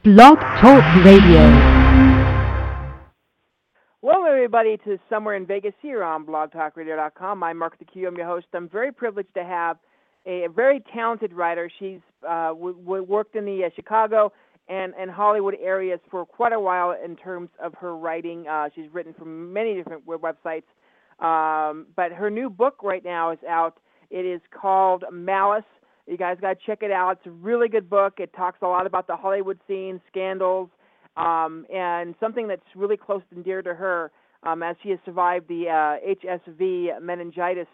Blog Talk Radio. Welcome, everybody, to Somewhere in Vegas here on blogtalkradio.com. I'm Mark the Q. I'm your host. I'm very privileged to have a very talented writer. She's worked in the Chicago and Hollywood areas for quite a while in terms of her writing. She's written for many different websites. But her new book right now is out. It is called Malice. You guys got to check it out. It's a really good book. It talks a lot about the Hollywood scene, scandals, and something that's really close and dear to her as she has survived the HSV meningitis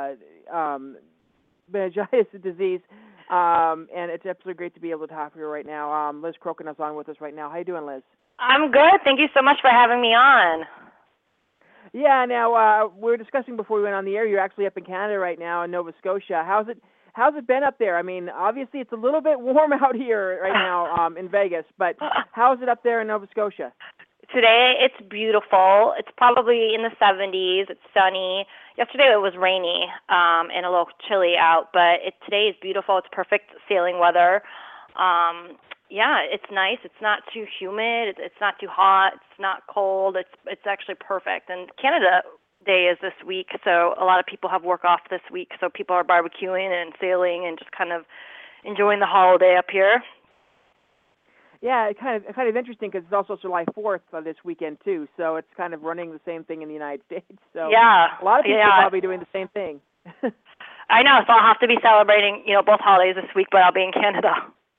disease. And it's absolutely great to be able to talk to her right now. Liz Crokin is on with us right now. How you doing, Liz? I'm good. Thank you so much for having me on. Yeah, now we were discussing before we went on the air, you're actually up in Canada right now in Nova Scotia. How's it been up there? I mean, obviously it's a little bit warm out here right now in Vegas, but how's it up there in Nova Scotia? Today it's beautiful. It's probably in the 70s. It's sunny. Yesterday it was rainy and a little chilly out, but today is beautiful. It's perfect sailing weather. Yeah, it's nice. It's not too humid. It's not too hot. It's not cold. It's actually perfect. And Canada Day is this week, so a lot of people have work off this week. So people are barbecuing and sailing and just kind of enjoying the holiday up here. Yeah, it's kind of interesting because it's also July 4th this weekend too. So it's kind of running the same thing in the United States. So yeah, a lot of people are probably doing the same thing. I know, so I'll have to be celebrating, both holidays this week, but I'll be in Canada.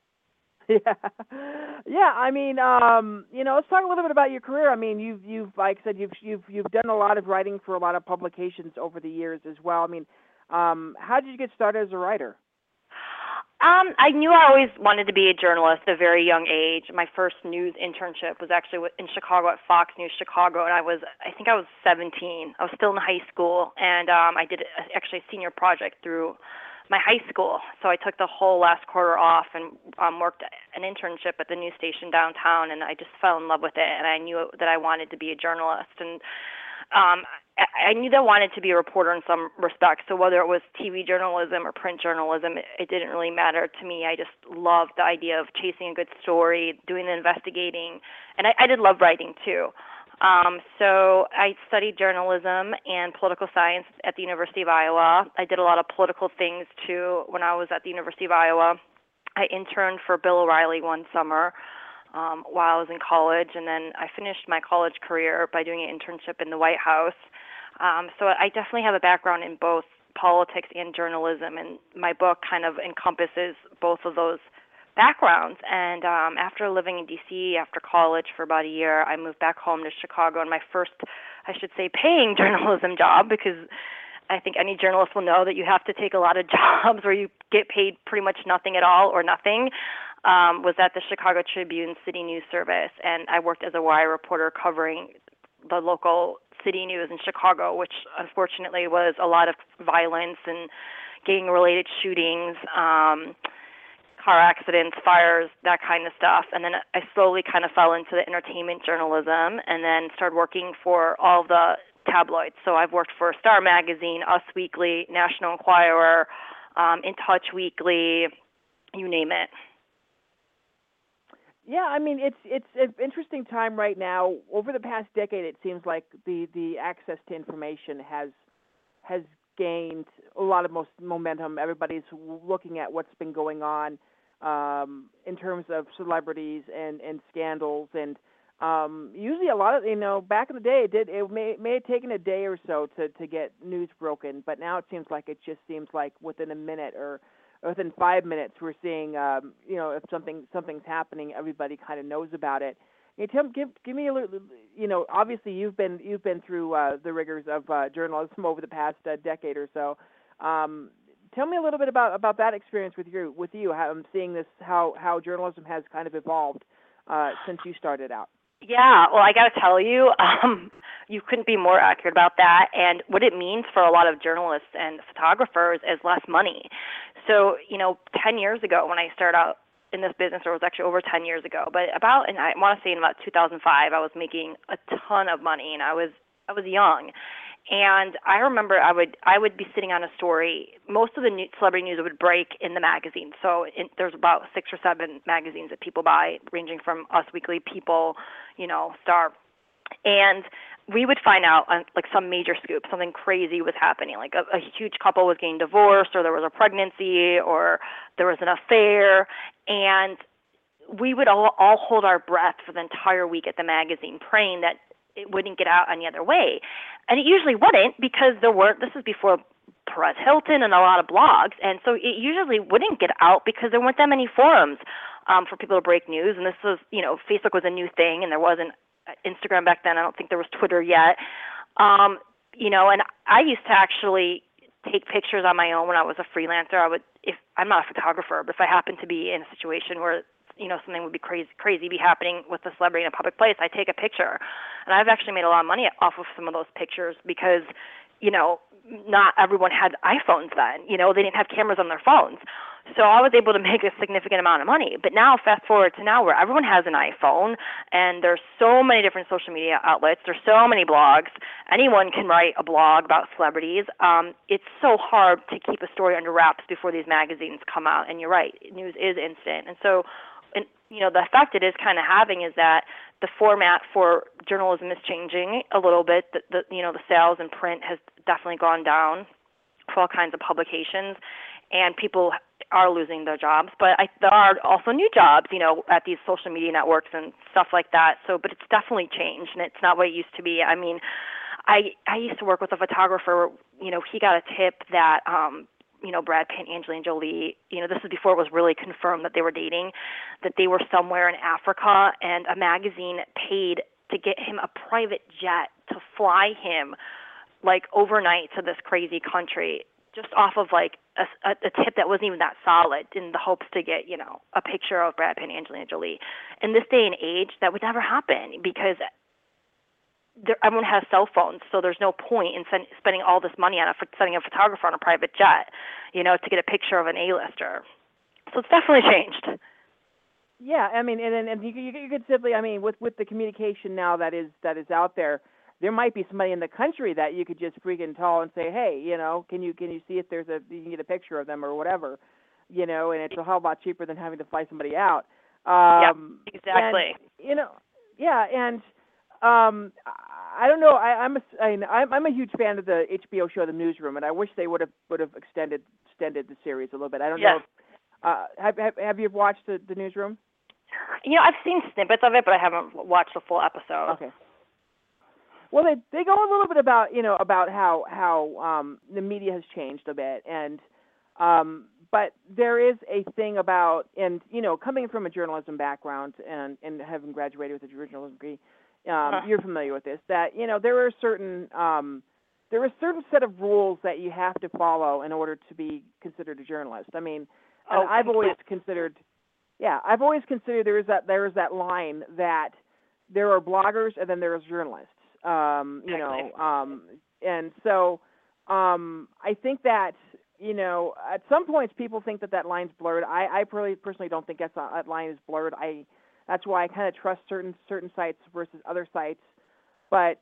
Yeah. I mean, let's talk a little bit about your career. I mean, you've like I said, you've done a lot of writing for a lot of publications over the years as well. I mean, how did you get started as a writer? I knew I always wanted to be a journalist at a very young age. My first news internship was actually in Chicago at Fox News Chicago, and I think I was 17. I was still in high school, and I did actually a senior project through my high school. So I took the whole last quarter off and worked an internship at the news station downtown, and I just fell in love with it, and I knew that I wanted to be a journalist. And I knew that I wanted to be a reporter in some respects. So whether it was TV journalism or print journalism, it didn't really matter to me. I just loved the idea of chasing a good story, doing the investigating, and I did love writing too. So I studied journalism and political science at the University of Iowa. I did a lot of political things too when I was at the University of Iowa. I interned for Bill O'Reilly one summer while I was in college, and then I finished my college career by doing an internship in the White House. So I definitely have a background in both politics and journalism, and my book kind of encompasses both of those backgrounds. And after living in D.C. after college for about a year, I moved back home to Chicago, and my first, I should say, paying journalism job, because I think any journalist will know that you have to take a lot of jobs where you get paid pretty much nothing at all or nothing, was at the Chicago Tribune City News Service. And I worked as a wire reporter covering the local city news in Chicago, which unfortunately was a lot of violence and gang-related shootings, car accidents, fires, that kind of stuff. And then I slowly kind of fell into the entertainment journalism and then started working for all the tabloids. So I've worked for Star Magazine, Us Weekly, National Enquirer, In Touch Weekly, you name it. Yeah, I mean, it's an interesting time right now. Over the past decade, it seems like the access to information has gained a lot of momentum. Everybody's looking at what's been going on in terms of celebrities and scandals, and usually a lot of back in the day it may have taken a day or so to get news broken, but now it seems like within a minute or within 5 minutes we're seeing if something's happening, everybody kind of knows about it. Give me a little. Obviously you've been through the rigors of journalism over the past decade or so. Tell me a little bit about that experience with you. How I'm seeing this, how journalism has kind of evolved since you started out. Yeah, well, I got to tell you, you couldn't be more accurate about that. And what it means for a lot of journalists and photographers is less money. So, 10 years ago when I started out in this business, or it was actually over 10 years ago, but and I want to say in about 2005, I was making a ton of money, and I was young. And I remember I would be sitting on a story. Most of the celebrity news would break in the magazine. So there's about 6 or 7 magazines that people buy, ranging from Us Weekly, People, Star. And we would find out like some major scoop, something crazy was happening, like a huge couple was getting divorced, or there was a pregnancy, or there was an affair. And we would all hold our breath for the entire week at the magazine, praying that it wouldn't get out any other way. And it usually wouldn't, because this was before Perez Hilton and a lot of blogs. And so it usually wouldn't get out because there weren't that many forums for people to break news. And this was, Facebook was a new thing, and there wasn't Instagram back then. I don't think there was Twitter yet. And I used to actually take pictures on my own when I was a freelancer. If I'm not a photographer, but if I happened to be in a situation where something would be crazy be happening with a celebrity in a public place, I take a picture. And I've actually made a lot of money off of some of those pictures because, not everyone had iPhones then. They didn't have cameras on their phones. So I was able to make a significant amount of money. But now, fast forward to now, where everyone has an iPhone, and there's so many different social media outlets, there's so many blogs, anyone can write a blog about celebrities. It's so hard to keep a story under wraps before these magazines come out. And you're right, news is instant. And so, the effect it is kind of having is that the format for journalism is changing a little bit. The sales in print has definitely gone down for all kinds of publications, and people are losing their jobs. But there are also new jobs, at these social media networks and stuff like that. So, but it's definitely changed, and it's not what it used to be. I mean, I used to work with a photographer. He got a tip that Brad Pitt and Angelina Jolie, this was before it was really confirmed that they were dating, that they were somewhere in Africa, and a magazine paid to get him a private jet to fly him like overnight to this crazy country, just off of like a tip that wasn't even that solid, in the hopes to get, a picture of Brad Pitt and Angelina Jolie. In this day and age, that would never happen, because everyone has cell phones, so there's no point in spending all this money on sending a photographer on a private jet, to get a picture of an A-lister. So it's definitely changed. Yeah, I mean, and you could simply, I mean, with the communication now that is out there might be somebody in the country that you could just freaking call and say, hey, can you see if you can get a picture of them or whatever, and it's a whole lot cheaper than having to fly somebody out. Yeah, exactly. And, and I don't know. I'm a huge fan of the HBO show The Newsroom, and I wish they would have extended the series a little bit. I don't know. Have you watched the Newsroom? I've seen snippets of it, but I haven't watched the full episode. Okay. Well, they go a little bit about how the media has changed a bit, and but there is a thing about, and coming from a journalism background and having graduated with a journalism degree, you're familiar with this, that there are certain set of rules that you have to follow in order to be considered a journalist. I mean, I've always considered there is that line that there are bloggers and then there's journalists. And so I think that at some points people think that line's blurred. I personally don't think that line is blurred. That's why I kind of trust certain sites versus other sites. But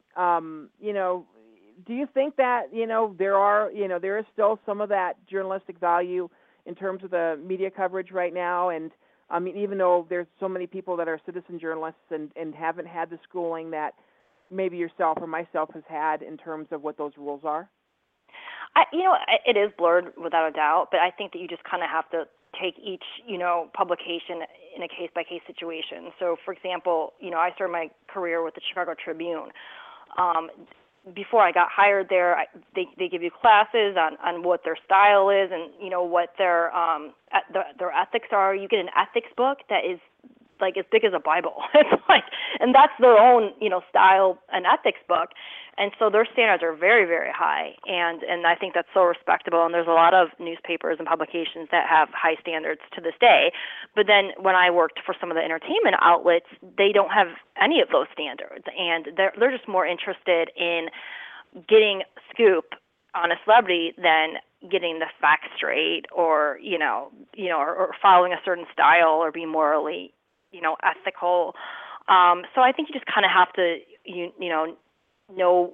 do you think that there is still some of that journalistic value in terms of the media coverage right now? And I mean, even though there's so many people that are citizen journalists and haven't had the schooling that maybe yourself or myself has had in terms of what those rules are? It is blurred without a doubt, but I think that you just kind of have to take each, publication in a case-by-case situation. So, for example, I started my career with the Chicago Tribune. Before I got hired there, they give you classes on what their style is and, what their ethics are. You get an ethics book that is like as big as a Bible. It's like, and that's their own, style and ethics book. And so their standards are very, very high. And I think that's so respectable. And there's a lot of newspapers and publications that have high standards to this day. But then when I worked for some of the entertainment outlets, they don't have any of those standards. And they're just more interested in getting scoop on a celebrity than getting the facts straight or, or following a certain style or being morally ethical. So I think you just kind of have to, know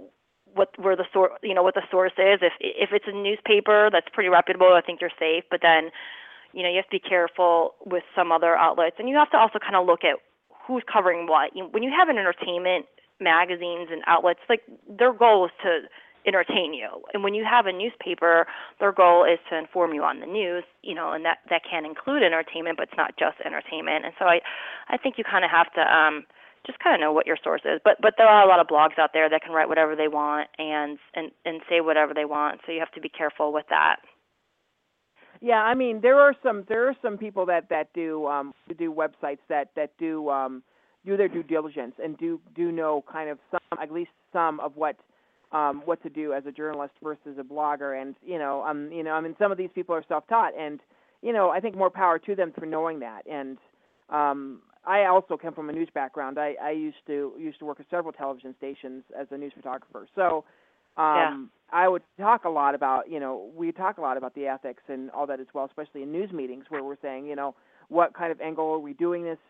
where the source, what the source is. If it's a newspaper that's pretty reputable, I think you're safe. But then, you have to be careful with some other outlets, and you have to also kind of look at who's covering what. When you have an entertainment magazines and outlets, like their goal is to entertain you, and when you have a newspaper, their goal is to inform you on the news, and that can include entertainment, but it's not just entertainment. And so I think you kind of have to just kind of know what your source is. But there are a lot of blogs out there that can write whatever they want and say whatever they want, so you have to be careful with that. Yeah, I mean there are some people that do websites that do their due diligence and do know kind of at least some of what to do as a journalist versus a blogger. And I mean some of these people are self-taught, and I think more power to them for knowing that. And I also come from a news background. I used to work at several television stations as a news photographer. So I would talk a lot about, we talk a lot about the ethics and all that as well, especially in news meetings where we're saying, what kind of angle are we doing this,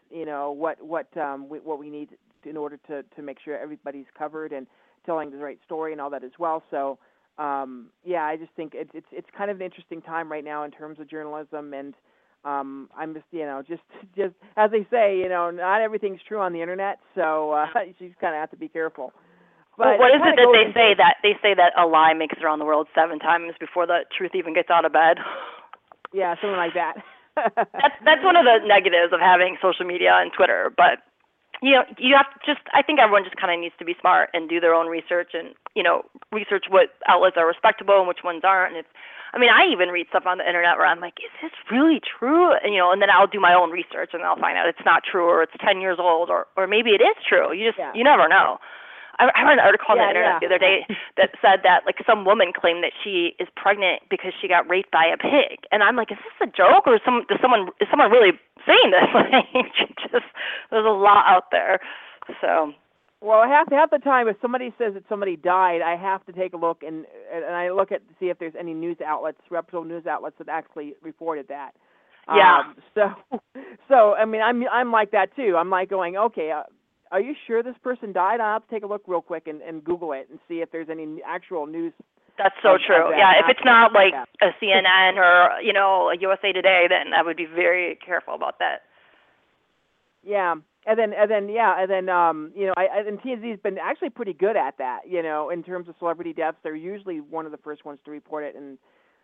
what we need in order to make sure everybody's covered and telling the right story and all that as well. So, I just think it's kind of an interesting time right now in terms of journalism, and I'm just as they say, not everything's true on the internet, so you just kind of have to be careful. But what is it that they say? They say that a lie makes it around the world 7 times before the truth even gets out of bed. Yeah, something like that. That's one of the negatives of having social media and Twitter. But you have to I think everyone just kind of needs to be smart and do their own research and research what outlets are respectable and which ones aren't. And I even read stuff on the internet where I'm like, is this really true? And and then I'll do my own research and I'll find out it's not true, or it's 10 years old, or maybe it is true. You never know. I read an article on the internet the other day that said that some woman claimed that she is pregnant because she got raped by a pig, and I'm like, is this a joke, or is someone really saying this? There's a lot out there. So. Well, half the time, if somebody says that somebody died, I have to take a look and I look at to see if there's any reputable news outlets that actually reported that. Yeah. So I mean, I'm like that too. I'm like going, okay. Are you sure this person died? I'll have to take a look real quick and Google it and see if there's any actual news. That's so true. Yeah, if it's not like a CNN or, a USA Today, then I would be very careful about that. Yeah. And then TMZ's been actually pretty good at that, in terms of celebrity deaths. They're usually one of the first ones to report it, and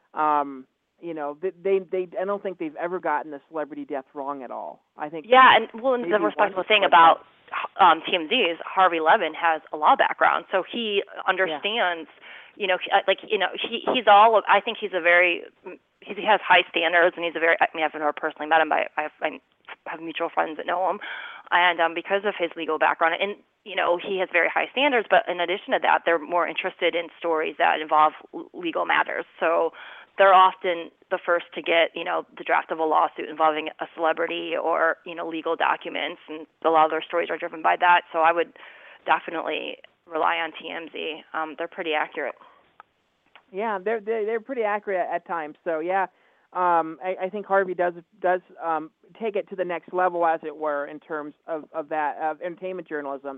they I don't think they've ever gotten the celebrity death wrong at all. I think. Yeah, and the respectful thing about TMZ is Harvey Levin has a law background, so he understands. He's all. I think he's a very. He has high standards, and he's a very. I mean, I've never personally met him, but I have mutual friends that know him, and because of his legal background, and he has very high standards. But in addition to that, they're more interested in stories that involve legal matters. So they're often the first to get, the draft of a lawsuit involving a celebrity or, legal documents, and a lot of their stories are driven by that. So I would definitely rely on TMZ. They're pretty accurate. Yeah, they're pretty accurate at times. So yeah, I think Harvey does take it to the next level, as it were, in terms of entertainment journalism.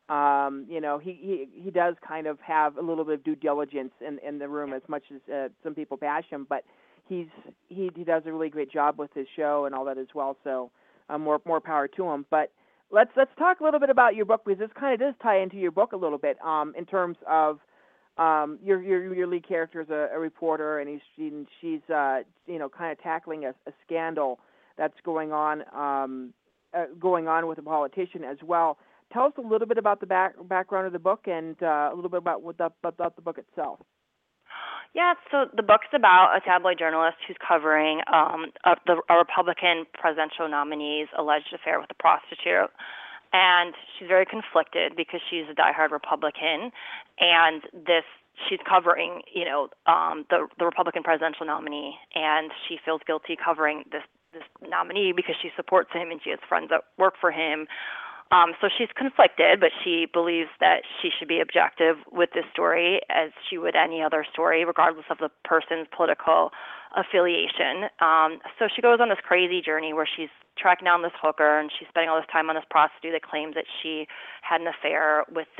He does kind of have a little bit of due diligence in the room, as much as some people bash him, but he does a really great job with his show and all that as well. So more power to him. But let's talk a little bit about your book, because this kind of does tie into your book a little bit in terms of your lead character is a reporter, and she's kind of tackling a scandal that's going on with a politician as well. Tell us a little bit about the background of the book, and a little bit about the book itself. Yeah, so the book's about a tabloid journalist who's covering a Republican presidential nominee's alleged affair with a prostitute. And she's very conflicted because she's a diehard Republican, and she's covering, the Republican presidential nominee, and she feels guilty covering this nominee because she supports him and she has friends that work for him. So she's conflicted, but she believes that she should be objective with this story as she would any other story, regardless of the person's political affiliation. So she goes on this crazy journey where she's tracking down this hooker, and she's spending all this time on this prostitute that claims that she had an affair with this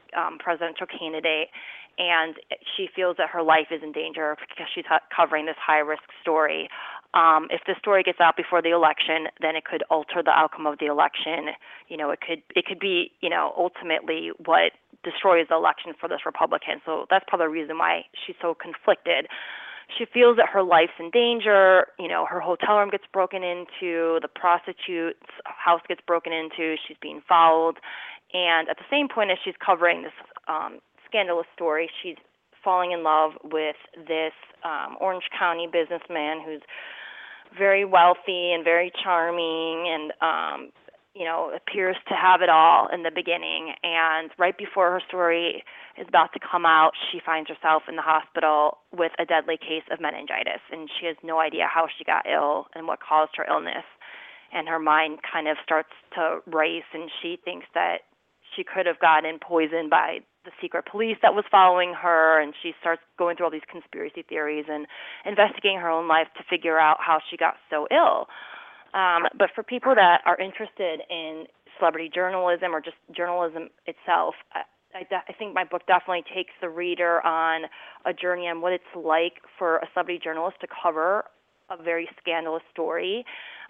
presidential candidate, and she feels that her life is in danger because she's covering this high-risk story. If the story gets out before the election, then it could alter the outcome of the election. It could be, ultimately what destroys the election for this Republican. So that's probably the reason why she's so conflicted. She feels that her life's in danger. Her hotel room gets broken into, the prostitute's house gets broken into, she's being followed. And at the same point as she's covering this scandalous story, she's falling in love with this Orange County businessman who's very wealthy and very charming and, appears to have it all in the beginning. And right before her story is about to come out, she finds herself in the hospital with a deadly case of meningitis, and she has no idea how she got ill and what caused her illness. And her mind kind of starts to race, and she thinks that she could have gotten poisoned by the secret police that was following her, and she starts going through all these conspiracy theories and investigating her own life to figure out how she got so ill. But for people that are interested in celebrity journalism or just journalism itself, I think my book definitely takes the reader on a journey on what it's like for a celebrity journalist to cover a very scandalous story.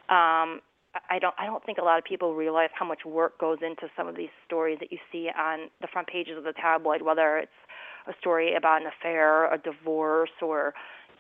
I don't think a lot of people realize how much work goes into some of these stories that you see on the front pages of the tabloid, whether it's a story about an affair, a divorce, or,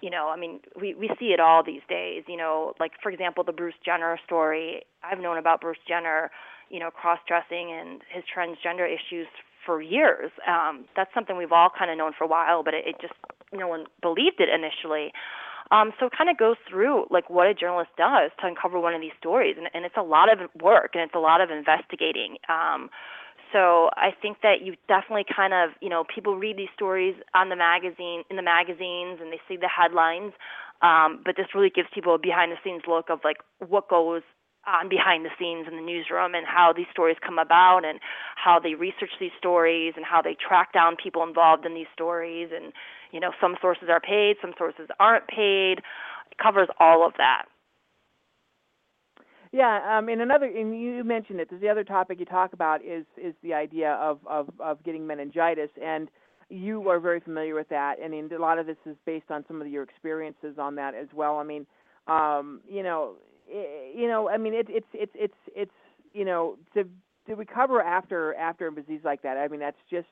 we see it all these days. Like, for example, the Bruce Jenner story. I've known about Bruce Jenner, cross-dressing and his transgender issues for years. That's something we've all kind of known for a while, but it just, no one believed it initially. So it kind of goes through like what a journalist does to uncover one of these stories, and it's a lot of work and it's a lot of investigating. So I think that you definitely kind of, people read these stories in the magazines, and they see the headlines, but this really gives people a behind-the-scenes look of like what goes on behind the scenes in the newsroom and how these stories come about and how they research these stories and how they track down people involved in these stories. And, some sources are paid, some sources aren't paid. It covers all of that. Yeah, and you mentioned it. The other topic you talk about is the idea of getting meningitis, and you are very familiar with that. I mean, a lot of this is based on some of your experiences on that as well. I mean, it's to recover after a disease like that. I mean, that's just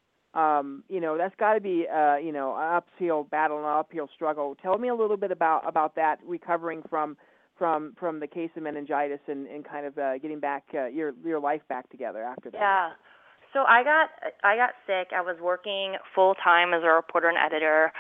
that's got to be an uphill battle, an uphill struggle. Tell me a little bit about that, recovering from the case of meningitis and kind of getting back your life back together after that. Yeah. So I got sick. I was working full time as a reporter and editor.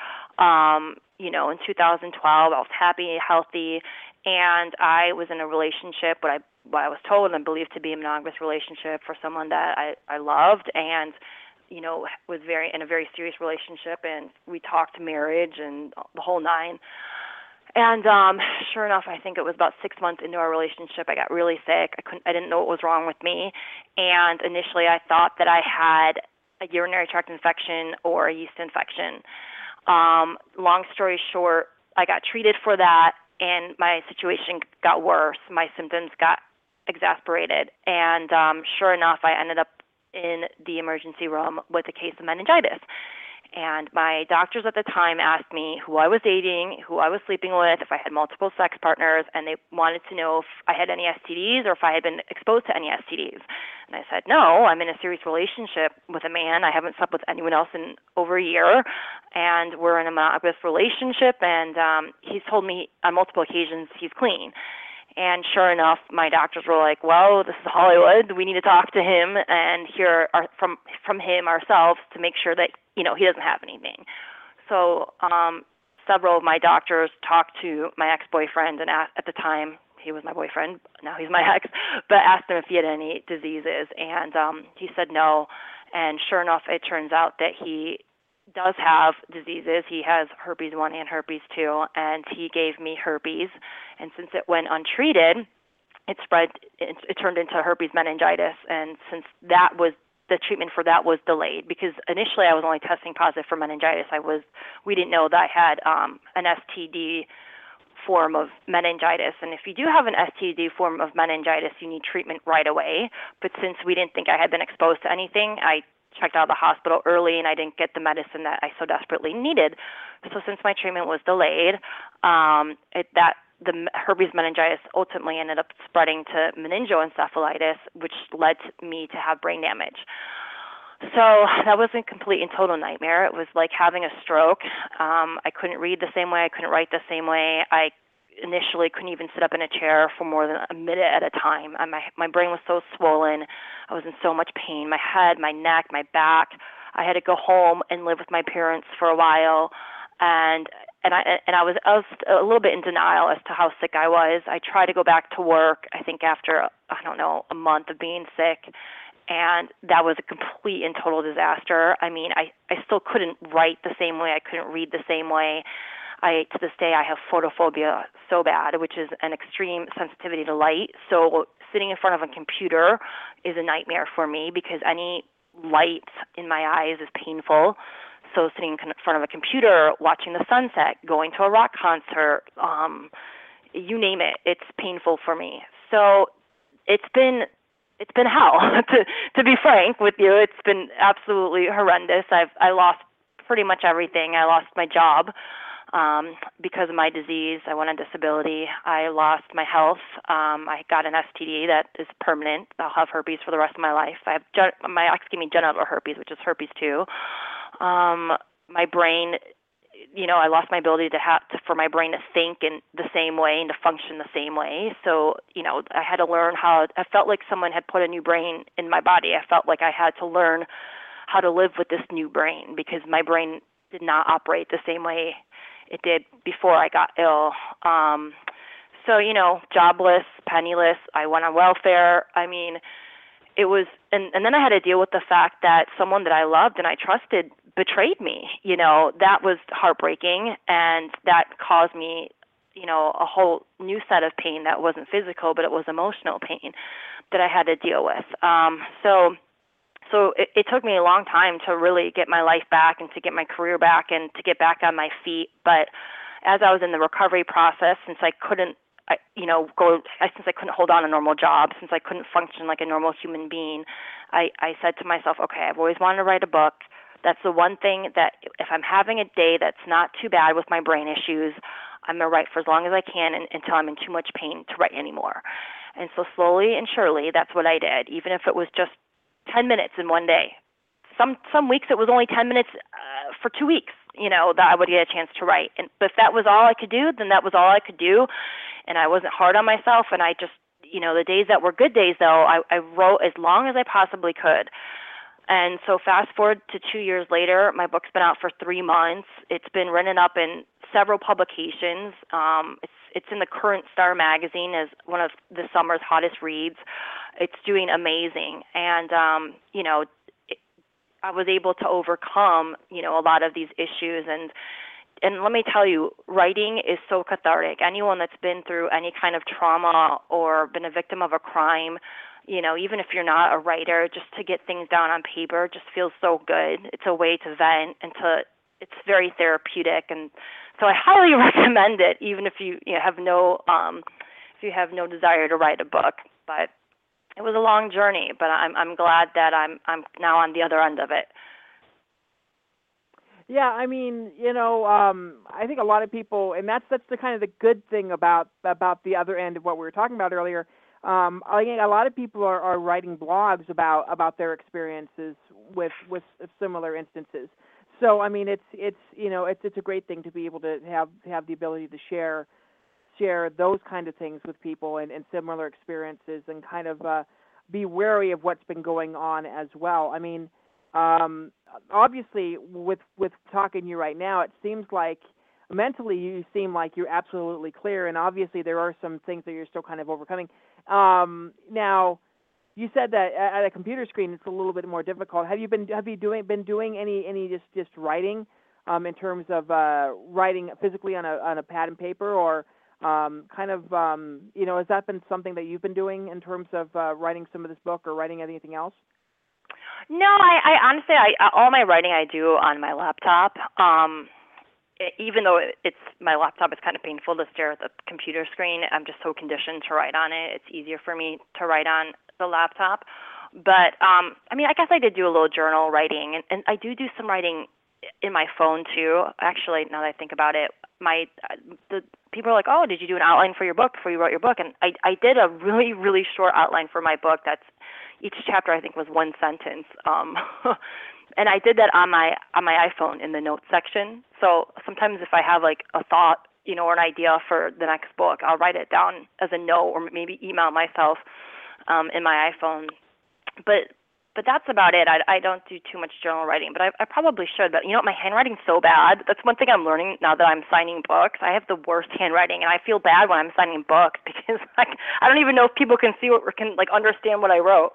In 2012, I was happy, healthy, and I was in a relationship, what I was told and believed to be a monogamous relationship for someone that I loved, and was in a very serious relationship, and we talked marriage and the whole nine. And sure enough, I think it was about 6 months into our relationship, I got really sick. I didn't know what was wrong with me, and initially I thought that I had a urinary tract infection or a yeast infection. Long story short, I got treated for that, and my situation got worse. My symptoms got exasperated, and sure enough, I ended up in the emergency room with a case of meningitis. And my doctors at the time asked me who I was dating, who I was sleeping with, if I had multiple sex partners, and they wanted to know if I had any STDs or if I had been exposed to any STDs. And I said, no, I'm in a serious relationship with a man. I haven't slept with anyone else in over a year, and we're in a monogamous relationship, and he's told me on multiple occasions he's clean. And sure enough, my doctors were like, well, this is Hollywood. We need to talk to him and hear from him ourselves to make sure that, he doesn't have anything. So several of my doctors talked to my ex-boyfriend, and at the time, he was my boyfriend. Now he's my ex, but asked him if he had any diseases. And he said no. And sure enough, it turns out that he does have diseases. He has herpes 1 and herpes 2, and he gave me herpes. And since it went untreated, it spread. It turned into herpes meningitis. And since the treatment for that was delayed, because initially I was only testing positive for meningitis. We didn't know that I had an STD form of meningitis. And if you do have an STD form of meningitis, you need treatment right away. But since we didn't think I had been exposed to anything, I checked out of the hospital early and I didn't get the medicine that I so desperately needed. So since my treatment was delayed, the herpes meningitis ultimately ended up spreading to meningoencephalitis, which led me to have brain damage. So that was a complete and total nightmare. It was like having a stroke. I couldn't read the same way. I couldn't write the same way. I initially couldn't even sit up in a chair for more than a minute at a time. My brain was so swollen. I was in so much pain. My head, my neck, my back. I had to go home and live with my parents for a while. And I was a little bit in denial as to how sick I was. I tried to go back to work, I think after, a month of being sick, and that was a complete and total disaster. I mean, I still couldn't write the same way. I couldn't read the same way. To this day, I have photophobia so bad, which is an extreme sensitivity to light. So sitting in front of a computer is a nightmare for me because any light in my eyes is painful. So sitting in front of a computer, watching the sunset, going to a rock concert, you name it, it's painful for me. So it's been hell, to be frank with you. It's been absolutely horrendous. I lost pretty much everything. I lost my job because of my disease. I went on disability. I lost my health. I got an STD that is permanent. I'll have herpes for the rest of my life. My ex gave me genital herpes, which is herpes 2. My brain, I lost my ability for my brain to think in the same way and to function the same way. So, I had to learn I felt like someone had put a new brain in my body. I felt like I had to learn how to live with this new brain because my brain did not operate the same way it did before I got ill. So, jobless, penniless, I went on welfare. I mean, it was, and then I had to deal with the fact that someone that I loved and I trusted betrayed me. That was heartbreaking, and that caused me, a whole new set of pain that wasn't physical, but it was emotional pain that I had to deal with. So it took me a long time to really get my life back and to get my career back and to get back on my feet. But as I was in the recovery process, since I couldn't hold on a normal job, since I couldn't function like a normal human being, I said to myself, okay, I've always wanted to write a book. That's the one thing that if I'm having a day that's not too bad with my brain issues, I'm going to write for as long as I can until I'm in too much pain to write anymore. And so slowly and surely, that's what I did, even if it was just 10 minutes in one day. Some weeks it was only 10 minutes for 2 weeks, that I would get a chance to write. But if that was all I could do, then that was all I could do. And I wasn't hard on myself. And I just, the days that were good days, though, I wrote as long as I possibly could. And so fast forward to 2 years later, my book's been out for 3 months. It's been written up in several publications. It's in the current Star magazine as one of the summer's hottest reads. It's doing amazing. And, I was able to overcome, a lot of these issues. And let me tell you, writing is so cathartic. Anyone that's been through any kind of trauma or been a victim of a crime, even if you're not a writer, just to get things down on paper just feels so good. It's a way to vent and it's very therapeutic. And so I highly recommend it, even if you have no desire to write a book. But it was a long journey, but I'm glad that I'm now on the other end of it. Yeah, I mean, I think a lot of people, and that's the kind of the good thing about the other end of what we were talking about earlier. I think a lot of people are writing blogs about their experiences with similar instances. So I mean, it's a great thing to be able to have the ability to share those kind of things with people and similar experiences and kind of be wary of what's been going on as well. I mean, obviously with talking to you right now, it seems like mentally you seem like you're absolutely clear, and obviously there are some things that you're still kind of overcoming. Now, you said that at a computer screen it's a little bit more difficult. Have you been doing any just writing in terms of writing physically on a pad and paper, or has that been something that you've been doing in terms of writing some of this book or writing anything else? No, I honestly, all my writing I do on my laptop. Even though my laptop is kind of painful to stare at the computer screen, I'm just so conditioned to write on it. It's easier for me to write on the laptop. But I mean, I guess I did do a little journal writing, and I do some writing in my phone too. Actually, now that I think about it, the people are like, "Oh, did you do an outline for your book before you wrote your book?" And I did a really really short outline for my book. That's each chapter I think was one sentence. And I did that on my iPhone in the notes section. So sometimes if I have like a thought, or an idea for the next book, I'll write it down as a note or maybe email myself in my iPhone. But that's about it. I don't do too much journal writing, but I probably should. But my handwriting's so bad. That's one thing I'm learning now that I'm signing books. I have the worst handwriting, and I feel bad when I'm signing books because I don't even know if people can see or can understand what I wrote.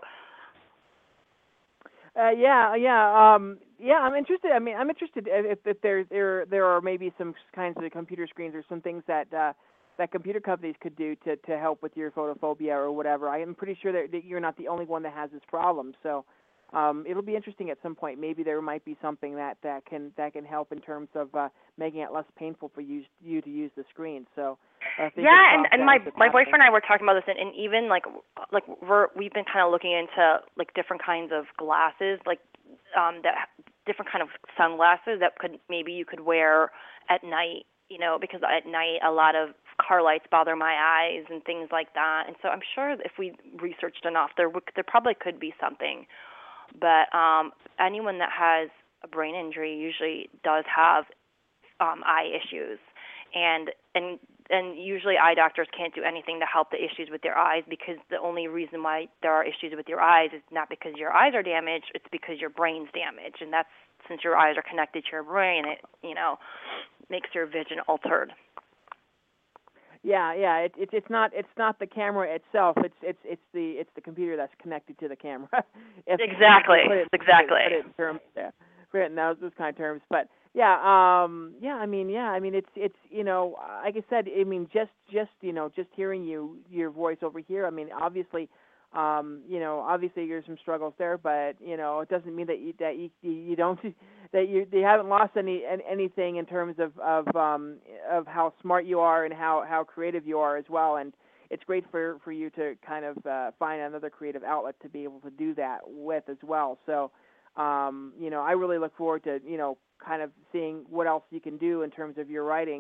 I'm interested. I mean, I'm interested if there are maybe some kinds of computer screens or some things that computer companies could do to help with your photophobia or whatever. I am pretty sure that you're not the only one that has this problem. So it'll be interesting at some point. Maybe there might be something that can help in terms of making it less painful for you to use the screen. So and my boyfriend and I were talking about this, and even we've been kind of looking into different kinds of glasses, that different kind of sunglasses that you could wear at night. Because at night a lot of car lights bother my eyes and things like that. And so I'm sure if we researched enough, there probably could be something. But anyone that has a brain injury usually does have eye issues, and usually eye doctors can't do anything to help the issues with their eyes, because the only reason why there are issues with your eyes is not because your eyes are damaged, it's because your brain's damaged, and that's since your eyes are connected to your brain, it makes your vision altered. Yeah. It's not the camera itself. It's the computer that's connected to the camera. Exactly. Put it in terms, put it in those kind of terms. But I mean, it's like I said, I mean, just hearing your voice over here. I mean, obviously there's some struggles there, but it doesn't mean that you don't you haven't lost anything in terms of how smart you are and how creative you are as well. And it's great for you to kind of find another creative outlet to be able to do that with as well. So I really look forward to kind of seeing what else you can do in terms of your writing.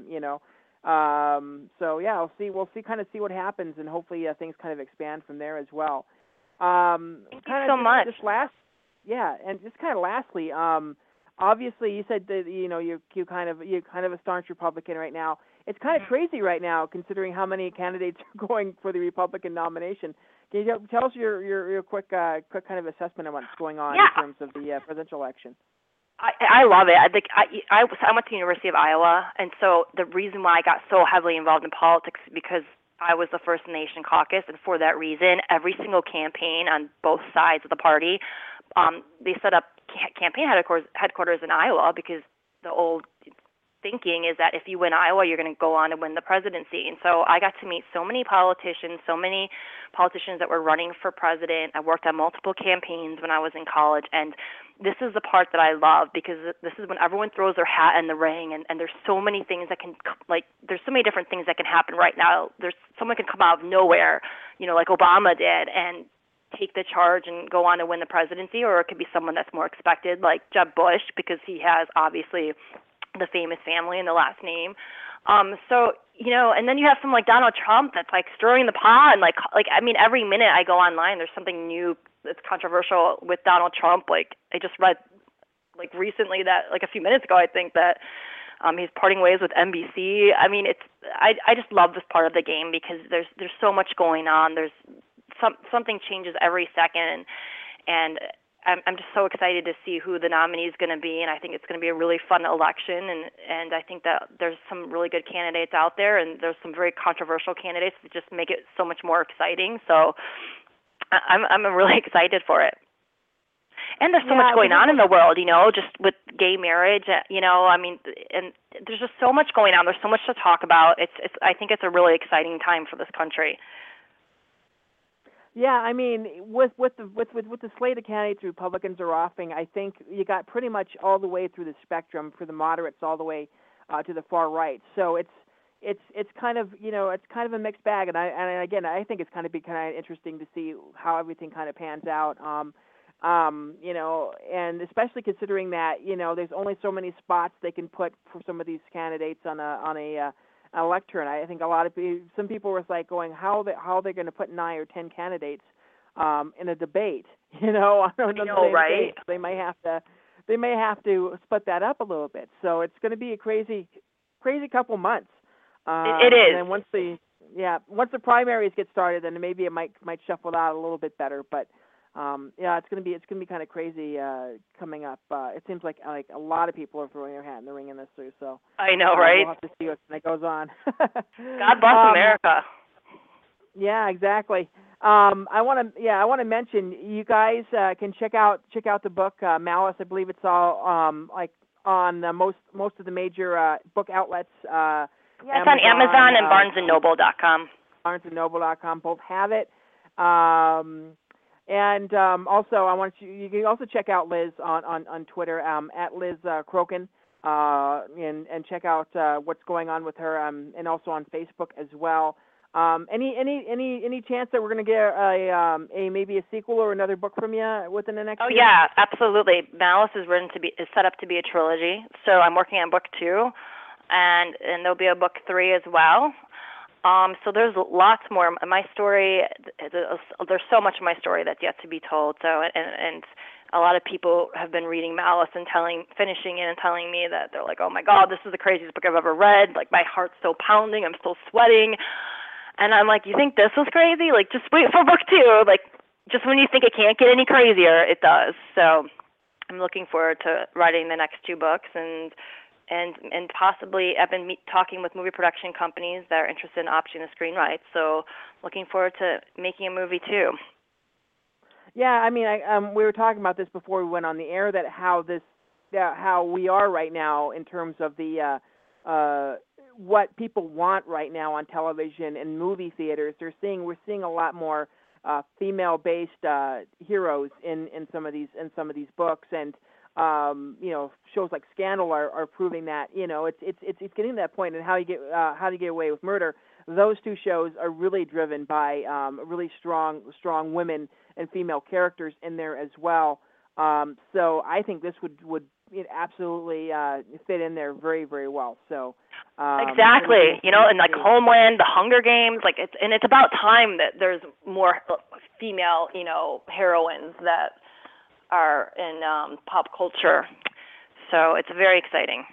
We'll see what happens, and hopefully things kind of expand from there as well. Thank you so much. And just kind of lastly, obviously you said that you're kind of a staunch Republican right now. It's kind of crazy right now considering how many candidates are going for the Republican nomination. Can you tell us your quick kind of assessment of what's going on in terms of the presidential election? I love it. I went to the University of Iowa, and so the reason why I got so heavily involved in politics is because I was the First Nation caucus, and for that reason, every single campaign on both sides of the party, they set up campaign headquarters in Iowa, because the old thinking is that if you win Iowa, you're going to go on to win the presidency. And so I got to meet so many politicians that were running for president. I worked on multiple campaigns when I was in college, and this is the part that I love, because this is when everyone throws their hat in the ring, and there's so many things that can, there's so many different things that can happen right now. Someone can come out of nowhere, like Obama did, and take the charge and go on to win the presidency, or it could be someone that's more expected, like Jeb Bush, because he has obviously the famous family and the last name. And then you have someone like Donald Trump that's stirring the pot, and I mean, every minute I go online, there's something new that's controversial with Donald Trump. I just read recently that a few minutes ago, I think that he's parting ways with NBC. I mean, I just love this part of the game, because there's so much going on. There's something changes every second, and I'm just so excited to see who the nominee is going to be, and I think it's going to be a really fun election, and I think that there's some really good candidates out there, and there's some very controversial candidates that just make it so much more exciting. So I'm really excited for it. And there's so much going on in the world, just with gay marriage, I mean, and there's just so much going on. There's so much to talk about. I think it's a really exciting time for this country. Yeah, I mean, with the slate of candidates the Republicans are offering, I think you got pretty much all the way through the spectrum, for the moderates all the way to the far right. So it's kind of it's kind of a mixed bag, and again I think it's kind of interesting to see how everything kind of pans out. And especially considering that there's only so many spots they can put for some of these candidates on a lectern. I think a lot of some people were like going how they're going to put 9 or 10 candidates in a debate. On the same right? debate. They may have to split that up a little bit. So it's going to be a crazy couple months. It is. And then once the primaries get started, then maybe it might shuffle out a little bit better. But it's gonna be kind of crazy coming up. It seems like a lot of people are throwing their hat in the ring in this too. So I know, right? We'll have to see what goes on. God bless America. Yeah, exactly. I want to mention you guys can check out the book Malice. I believe it's all on most of the major book outlets. It's on Amazon and BarnesandNoble.com. BarnesandNoble.com both have it. And also, you can also check out Liz on Twitter at Liz Crokin, and check out what's going on with her, and also on Facebook as well. Any chance that we're going to get a maybe a sequel or another book from you within the next year? Yeah, absolutely. Malice is set up to be a trilogy, so I'm working on book 2, and there'll be a book 3 as well. So there's lots more. My story, there's so much of my story that's yet to be told. So, and a lot of people have been reading Malice and finishing it and telling me that they're like, oh my God, this is the craziest book I've ever read. Like, my heart's still pounding. I'm still sweating. And I'm like, you think this was crazy? Like, just wait for book 2. Like, just when you think it can't get any crazier, it does. So I'm looking forward to writing the next 2 books, and possibly I've been talking with movie production companies that are interested in optioning the screen rights. So looking forward to making a movie too. Yeah, I mean, we were talking about this before we went on the air, that how we are right now in terms of the what people want right now on television and movie theaters. We're seeing a lot more female-based heroes in some of these books, and shows like Scandal are proving that it's getting to that point. And How to Get Away with Murder, those 2 shows are really driven by really strong women and female characters in there as well. So I think this would absolutely fit in there very, very well. So exactly, and like Homeland, The Hunger Games, it's about time that there's more female heroines that are in pop culture. So it's very exciting.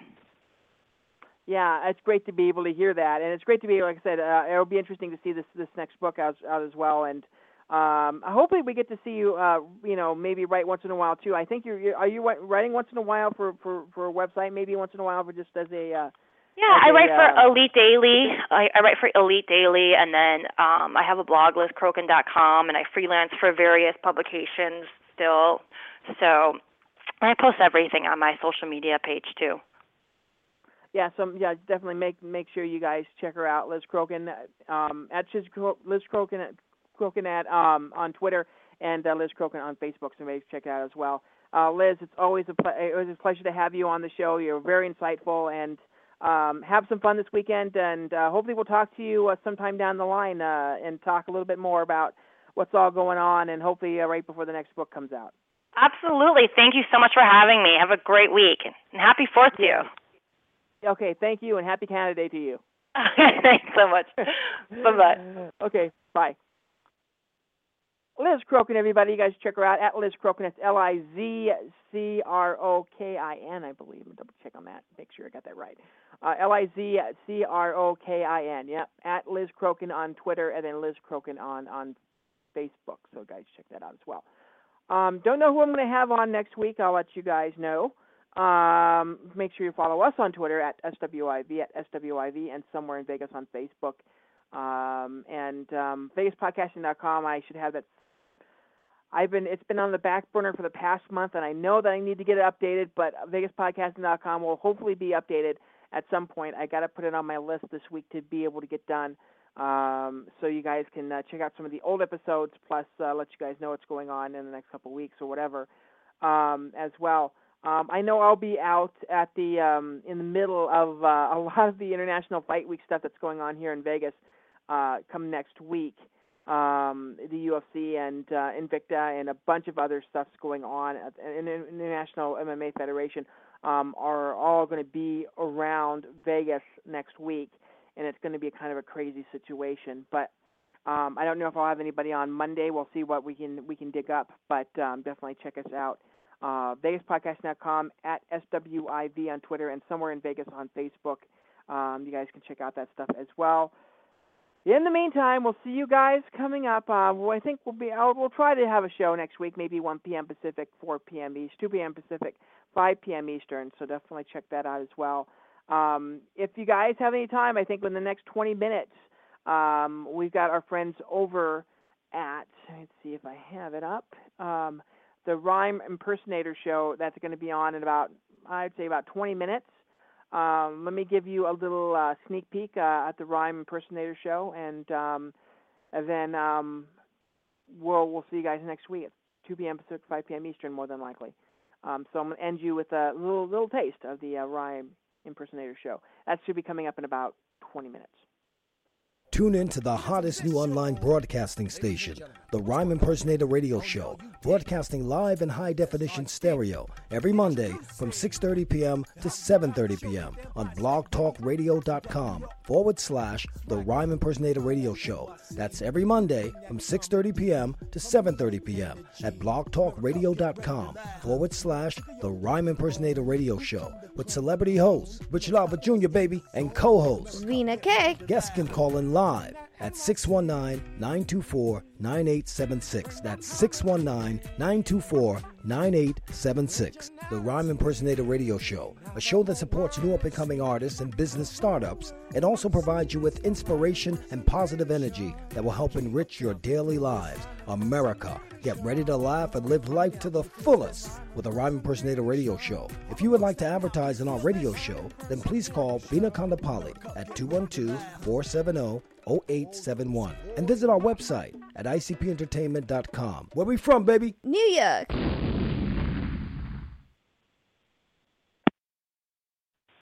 Yeah, it's great to be able to hear that, and it's great to be, like I said, it'll be interesting to see this next book out as well, and hopefully we get to see you, maybe write once in a while too. I think are you writing once in a while for a website, maybe once in a while for just as a I write for Elite Daily. I write for Elite Daily, and then I have a blog, LizCrokin.com, and I freelance for various publications still. So I post everything on my social media page too. Yeah, definitely make sure you guys check her out, Liz Crokin, at Liz Crokin on Twitter, and Liz Crokin on Facebook. So maybe check it out as well. Liz, it's always it was a pleasure to have you on the show. You're very insightful, and have some fun this weekend. And hopefully we'll talk to you sometime down the line and talk a little bit more about what's all going on, and hopefully right before the next book comes out. Absolutely. Thank you so much for having me. Have a great week, and happy 4th to you. Okay, thank you, and happy Canada Day to you. Thanks so much. Bye-bye. Okay, bye. Liz Crokin, everybody. You guys check her out at Liz Crokin. It's LizCrokin, I believe. I'll double check on that. Make sure I got that right. LizCrokin. Yep, at Liz Crokin on Twitter, and then Liz Crokin on Facebook. So, guys, check that out as well. Don't know who I'm going to have on next week. I'll let you guys know. Make sure you follow us on Twitter at SWIV, and Somewhere in Vegas on Facebook. And VegasPodcasting.com, I should have that. It's been on the back burner for the past month, and I know that I need to get it updated, but VegasPodcasting.com will hopefully be updated at some point. I got to put it on my list this week to be able to get done. So you guys can check out some of the old episodes, plus let you guys know what's going on in the next couple of weeks or whatever as well. I know I'll be out at the in the middle of a lot of the International Fight Week stuff that's going on here in Vegas come next week. The UFC and Invicta and a bunch of other stuff's going on at the International MMA Federation are all going to be around Vegas next week, and it's going to be kind of a crazy situation. But I don't know if I'll have anybody on Monday. We'll see what we can dig up, but definitely check us out. VegasPodcast.com, at SWIV on Twitter, and Somewhere in Vegas on Facebook. You guys can check out that stuff as well. In the meantime, we'll see you guys coming up. I think we'll try to have a show next week, maybe 1 p.m. Pacific, 4 p.m. East, 2 p.m. Pacific, 5 p.m. Eastern. So definitely check that out as well. If you guys have any time, I think in the next 20 minutes, we've got our friends over at, let's see if I have it up, the Rhyme Impersonator Show. That's going to be on in I'd say about 20 minutes. Let me give you a little sneak peek at the Rhyme Impersonator Show, and then we'll see you guys next week at 2 p.m. Pacific, 5 p.m. Eastern, more than likely. So I'm going to end you with a little taste of the Rhyme Impersonator Show. That should be coming up in about 20 minutes. Tune in to the hottest new online broadcasting station, the Rhyme Impersonator Radio Show, broadcasting live in high-definition stereo every Monday from 6:30 p.m. to 7:30 p.m. on blogtalkradio.com/the Rhyme Impersonator Radio Show. That's every Monday from 6:30 p.m. to 7:30 p.m. at blogtalkradio.com/the Rhyme Impersonator Radio Show with celebrity hosts Richard Albert Jr., baby, and co-host Rena K. Guests can call in live at 619-924-9876. That's 619-924-9876. The Rhyme Impersonator Radio Show, a show that supports new up-and-coming artists and business startups, and also provides you with inspiration and positive energy that will help enrich your daily lives. America, get ready to laugh and live life to the fullest with the Rhyme Impersonator Radio Show. If you would like to advertise on our radio show, then please call Bina Kondapalli at 212-470-0871 and visit our website at icpentertainment.com. Where we from, baby? New York.